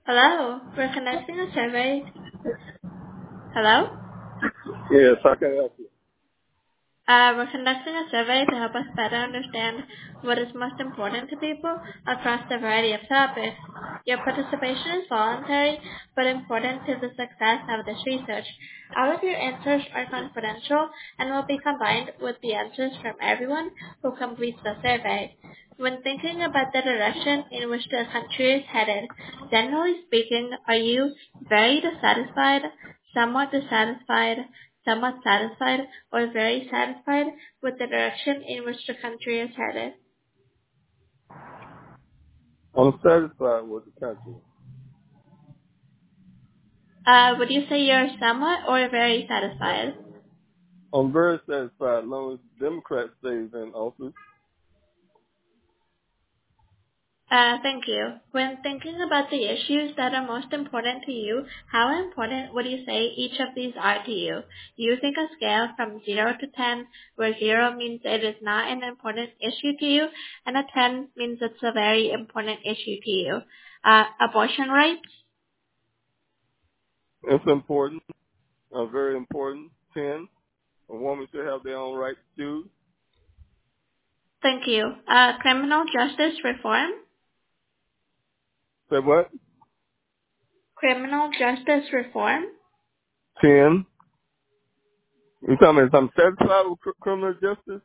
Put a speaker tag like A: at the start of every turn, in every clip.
A: Hello, we're conducting a survey. Hello?
B: Yes, how can I help you?
A: We're conducting a survey to help us better understand what is most important to people across a variety of topics. Your participation is voluntary, but important to the success of this research. All of your answers are confidential and will be combined with the answers from everyone who completes the survey. When thinking about the direction in which the country is headed, generally speaking, are you very dissatisfied, somewhat dissatisfied, somewhat satisfied, or very satisfied with the direction in which the country is headed?
B: I'm satisfied with the country.
A: Would you say you're somewhat or very satisfied?
B: I'm very satisfied as long as the Democrat stays in office.
A: Thank you. When thinking about the issues that are most important to you, how important would you say each of these are to you? Using a scale from 0 to 10, where 0 means it is not an important issue to you, and a 10 means it's a very important issue to you. Abortion rights?
B: It's important, very important. 10, a woman should have their own right to choose.
A: Thank you. Criminal justice reform?
B: Say what?
A: Criminal justice reform?
B: 10. You tell me if I'm satisfied with criminal justice?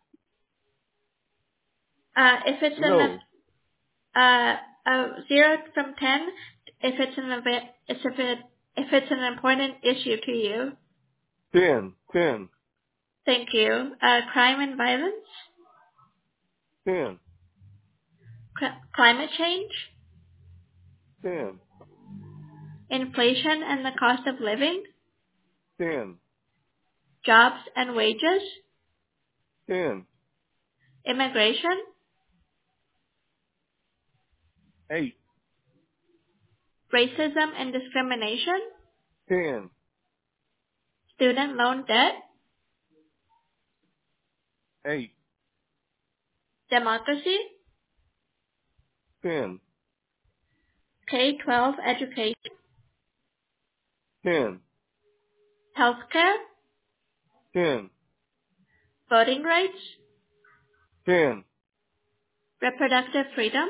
A: If it's
B: No.
A: a 0 from 10, if it's an important issue to you.
B: 10. 10.
A: Thank you. Crime and violence?
B: 10.
A: Climate change?
B: 10.
A: Inflation and the cost of living?
B: 10.
A: Jobs and wages?
B: 10.
A: Immigration?
B: 8.
A: Racism and discrimination?
B: 10.
A: Student loan debt?
B: 8.
A: Democracy?
B: 10.
A: K-12 education?
B: 10.
A: Healthcare?
B: 10.
A: Voting rights?
B: 10.
A: Reproductive freedom?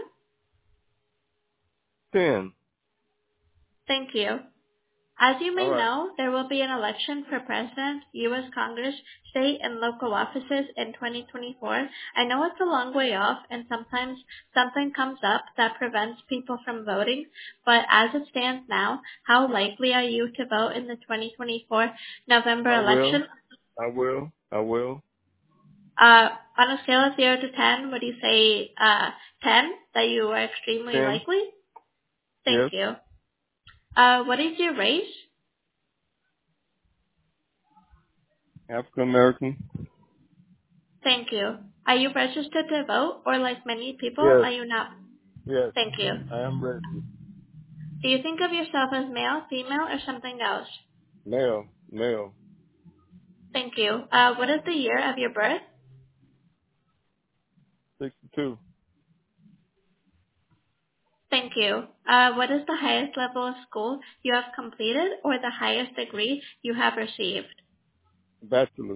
B: 10.
A: Thank you. As you may
B: All right.
A: know, there will be an election for President, U.S. Congress, state, and local offices in 2024. I know it's a long way off, and sometimes something comes up that prevents people from voting, but as it stands now, how likely are you to vote in the 2024 November election?
B: I will.
A: On a scale of 0 to 10, would you say 10, that you are extremely
B: 10.
A: likely? Thank
B: Yes.
A: you. What is your race?
B: African American.
A: Thank you. Are you registered to vote, or like many people,
B: Yes.
A: are you not?
B: Yes.
A: Thank you.
B: I am ready.
A: Do you think of yourself as male, female, or something else?
B: Male.
A: Thank you. What is the year of your birth?
B: 62.
A: Thank you. What is the highest level of school you have completed, or the highest degree you have received?
B: Bachelor's.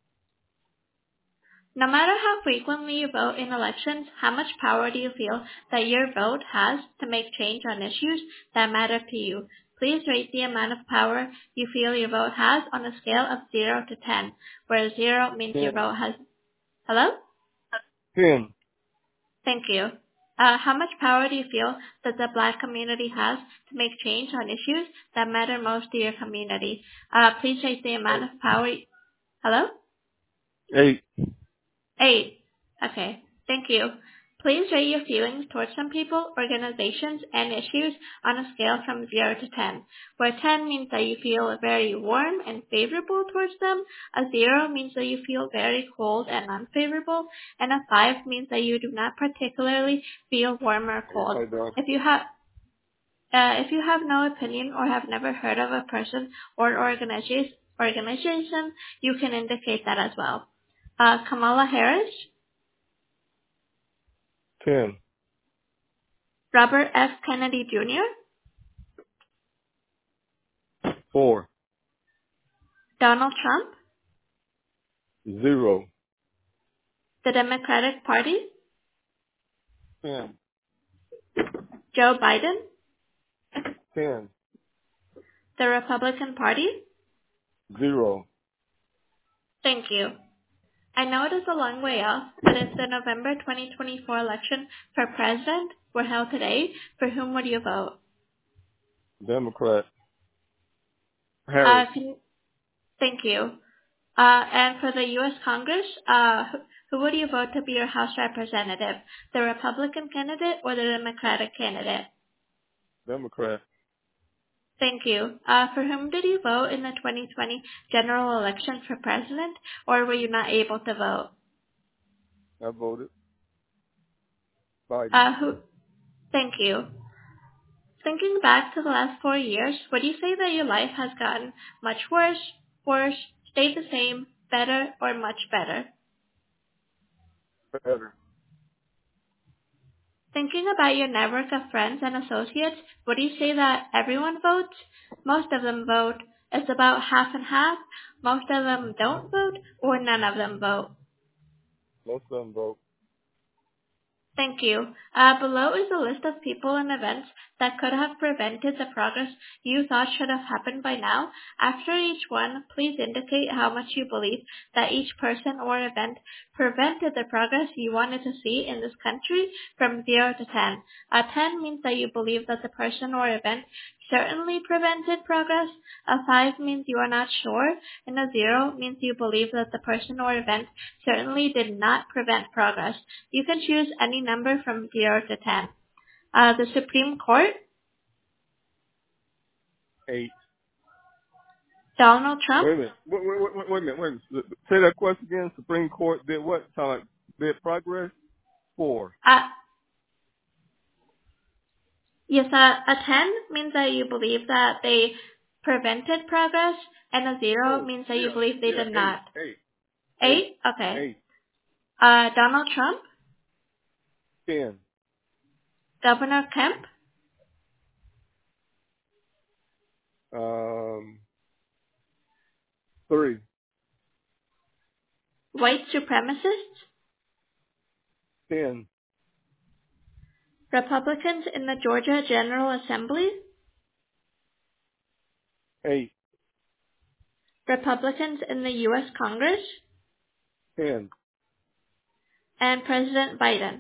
A: No matter how frequently you vote in elections, how much power do you feel that your vote has to make change on issues that matter to you? Please rate the amount of power you feel your vote has on a scale of 0 to 10, where 0 means
B: 10.
A: your vote has... Hello?
B: 10.
A: Thank you. How much power do you feel that the Black community has to make change on issues that matter most to your community? Please rate the amount of power... Hello?
B: 8.
A: 8. Okay. Thank you. Please rate your feelings towards some people, organizations, and issues on a scale from 0 to 10, where 10 means that you feel very warm and favorable towards them, a 0 means that you feel very cold and unfavorable, and a 5 means that you do not particularly feel warm or cold. If you have no opinion or have never heard of a person or an organization, you can indicate that as well. Kamala Harris,
B: 10.
A: Robert F. Kennedy Jr.,
B: 4.
A: Donald Trump,
B: 0.
A: the Democratic Party,
B: 10.
A: Joe Biden,
B: 10.
A: the Republican Party.
B: 0.
A: Thank you. I know it is a long way off, but if the November 2024 election for president were held today, for whom would you vote?
B: Democrat. Harris.
A: Thank you. And for the U.S. Congress, who would you vote to be your House representative? The Republican candidate or the Democratic candidate?
B: Democrat.
A: Thank you. For whom did you vote in the 2020 general election for president, or were you not able to vote?
B: I voted Biden.
A: Thank you. Thinking back to the last 4 years, would you say that your life has gotten much worse, stayed the same, better, or much better?
B: Better.
A: Thinking about your network of friends and associates, would you say that everyone votes? Most of them vote. It's about half and half. Most of them don't vote, or none of them vote.
B: Most of them vote.
A: Thank you. Below is a list of people and events that could have prevented the progress you thought should have happened by now. After each one, please indicate how much you believe that each person or event prevented the progress you wanted to see in this country from 0 to 10. A 10 means that you believe that the person or event certainly prevented progress. A 5 means you are not sure, and a 0 means you believe that the person or event certainly did not prevent progress. You can choose any number from 0 to 10. The Supreme Court.
B: 8.
A: Donald Trump.
B: Wait a minute. Say that question again. Supreme Court did what? Did progress? 4.
A: Yes, a 10 means that you believe that they prevented progress, and a 0 means that you believe they did not.
B: 8.
A: 8? Okay.
B: 8.
A: Donald Trump.
B: 10.
A: Governor Kemp.
B: 3.
A: White supremacists.
B: 10.
A: Republicans in the Georgia General Assembly.
B: 8.
A: Republicans in the U.S. Congress.
B: 10.
A: And President Biden.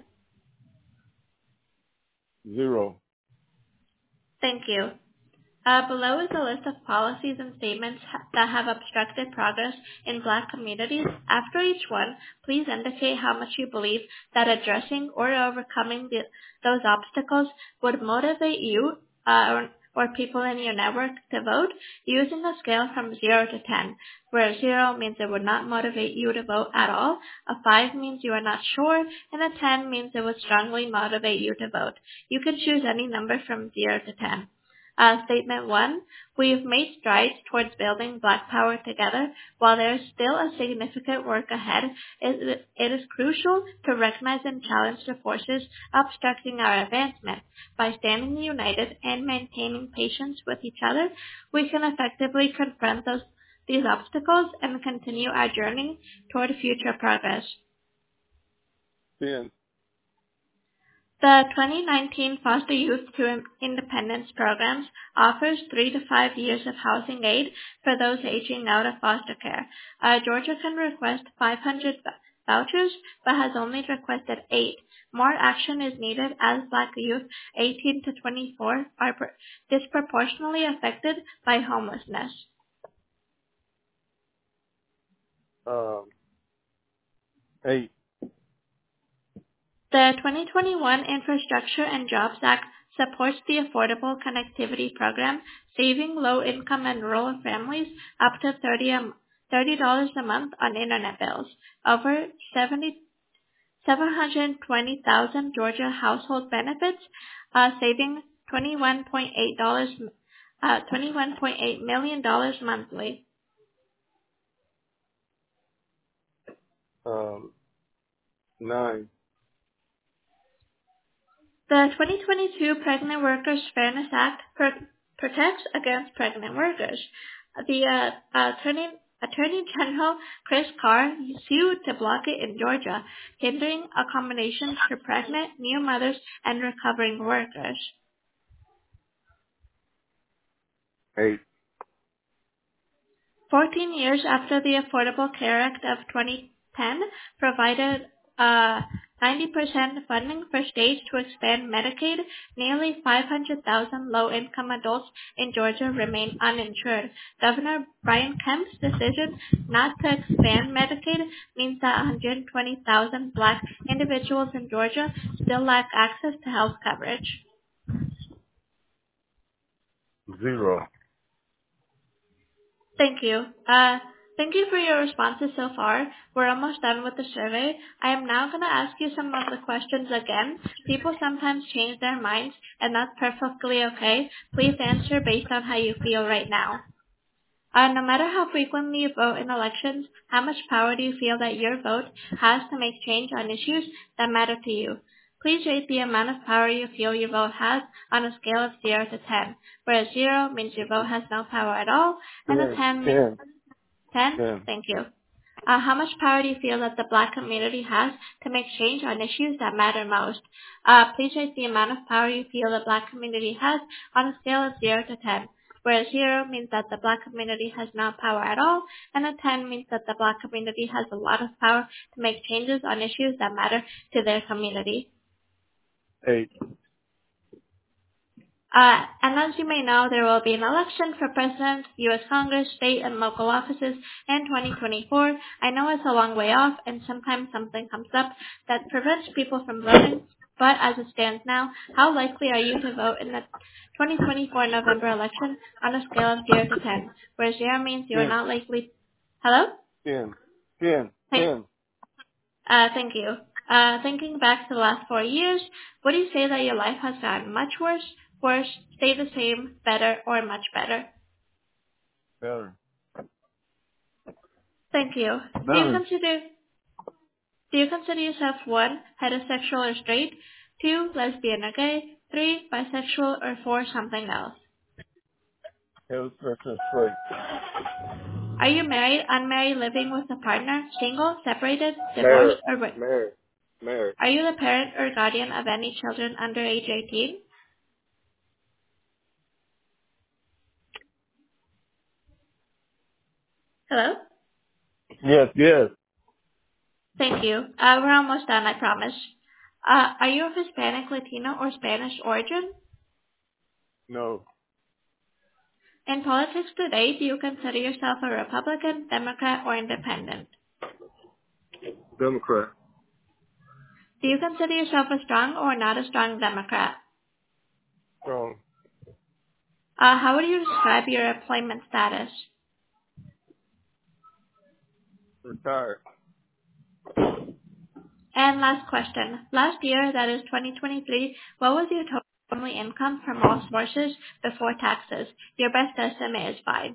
B: 0.
A: Thank you. Below is a list of policies and statements that have obstructed progress in Black communities. After each one, please indicate how much you believe that addressing or overcoming those obstacles would motivate you or people in your network to vote using a scale from 0 to 10, where 0 means it would not motivate you to vote at all, a 5 means you are not sure, and a 10 means it would strongly motivate you to vote. You can choose any number from 0 to 10. Statement 1, we've made strides towards building Black power together. While there is still a significant work ahead, it is crucial to recognize and challenge the forces obstructing our advancement. By standing united and maintaining patience with each other, we can effectively confront these obstacles and continue our journey toward future progress.
B: 10.
A: The 2019 Foster Youth to Independence programs offers 3 to 5 years of housing aid for those aging out of foster care. Georgia can request 500 vouchers, but has only requested 8. More action is needed as Black youth 18 to 24 are disproportionately affected by homelessness.
B: 8.
A: The 2021 Infrastructure and Jobs Act supports the Affordable Connectivity Program, saving low-income and rural families up to $30 a month on internet bills. Over 720,000 Georgia household benefits, saving $21.8 million monthly.
B: 9.
A: The 2022 Pregnant Workers Fairness Act protects against pregnant workers. The Attorney General Chris Carr sued to block it in Georgia, hindering accommodations for pregnant, new mothers, and recovering workers.
B: 8.
A: 14 years after the Affordable Care Act of 2010 provided 90% funding for states to expand Medicaid, nearly 500,000 low-income adults in Georgia remain uninsured. Governor Brian Kemp's decision not to expand Medicaid means that 120,000 Black individuals in Georgia still lack access to health coverage.
B: 0.
A: Thank you. Thank you for your responses so far. We're almost done with the survey. I am now going to ask you some of the questions again. People sometimes change their minds, and that's perfectly okay. Please answer based on how you feel right now. No matter how frequently you vote in elections, how much power do you feel that your vote has to make change on issues that matter to you? Please rate the amount of power you feel your vote has on a scale of 0 to 10, where 0 means your vote has no power at all, and a 10 means 10? Thank you. How much power do you feel that the Black community has to make change on issues that matter most? Please rate the amount of power you feel the Black community has on a scale of 0 to 10, where 0 means that the Black community has no power at all, and a 10 means that the Black community has a lot of power to make changes on issues that matter to their community.
B: 8.
A: And as you may know, there will be an election for President, U.S. Congress, state, and local offices in 2024. I know it's a long way off, and sometimes something comes up that prevents people from voting, but as it stands now, how likely are you to vote in the 2024 November election on a scale of 0 to 10, where 0 means you are not likely... Hello?
B: 10.
A: Thank you. Thinking back to the last 4 years, would you say that your life has gotten much worse, stay the same, better, or much better?
B: Better.
A: Thank you.
B: Better.
A: Do you consider yourself 1, heterosexual or straight, 2, lesbian or gay, 3, bisexual, or 4, something else?
B: Heterosexual straight.
A: Are you married, unmarried, living with a partner, single, separated, divorced, or what?
B: Married.
A: Are you the parent or guardian of any children under age 18? Hello?
B: Yes.
A: Thank you. We're almost done, I promise. Are you of Hispanic, Latino, or Spanish origin?
B: No.
A: In politics today, do you consider yourself a Republican, Democrat, or Independent?
B: Democrat.
A: Do you consider yourself a strong or not a strong Democrat?
B: Strong.
A: How would you describe your employment status?
B: Retired.
A: And last question. Last year, that is 2023, what was your total family income from all sources before taxes? Your best estimate is 5.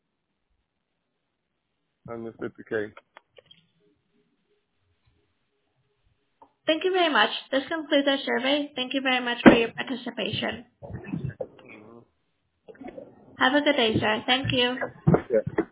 B: 150K.
A: Thank you very much. This concludes our survey. Thank you very much for your participation. Have a good day, sir. Thank you.
B: Yeah.